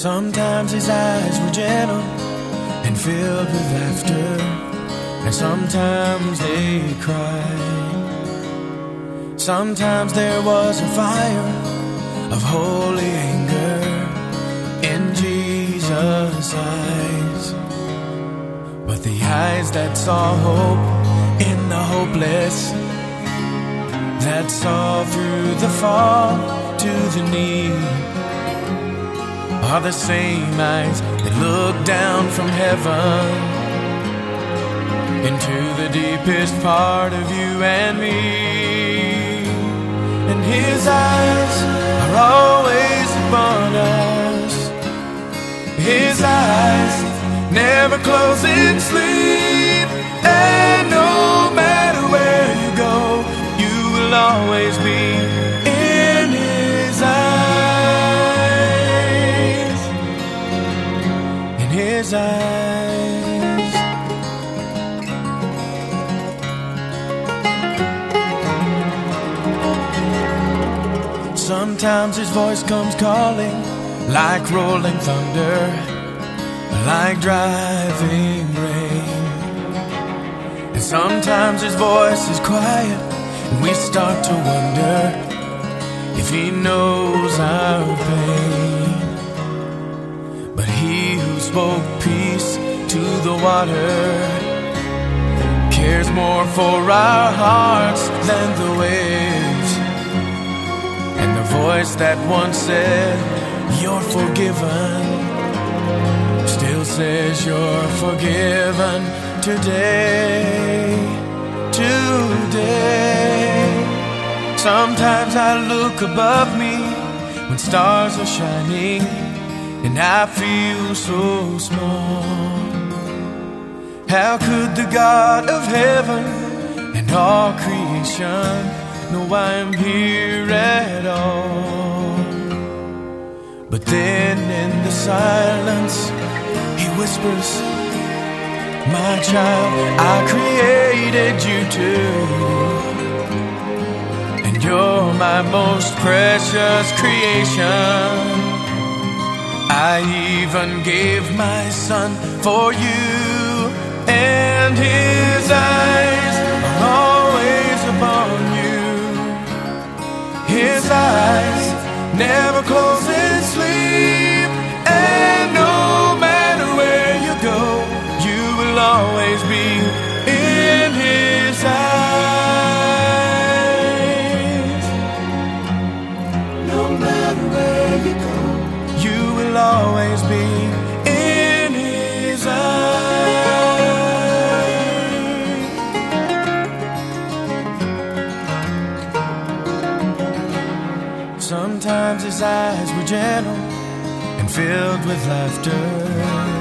Sometimes his eyes were gentle and filled with laughter, and sometimes they cried. Sometimes there was a fire of holy anger in Jesus' eyes, but the eyes that saw hope in the hopeless, that saw through the fall to the need, are the same eyes that look down from heaven into the deepest part of you and me. And his eyes are always upon us. His eyes never close in sleep, and no matter where you go, you will always be in his eyes. In his eyes. Sometimes his voice comes calling like rolling thunder, like driving rain. And sometimes his voice is quiet, and we start to wonder if he knows our pain. But he who spoke peace to the water cares more for our hearts than the waves. And the voice that once said, "You're forgiven," still says you're forgiven today. Today. Sometimes I look above me when stars are shining, and I feel so small. How could the God of heaven and all creation know I am here at all? But then in the silence he whispers, "My child, I created you too, and you're my most precious creation. I even gave my son for you." And his eyes are always upon you. His eyes never close in sleep, and no matter where you go, you will always be in his eyes. No matter where you go, you will always be in his eyes. Sometimes his eyes were gentle and filled with laughter,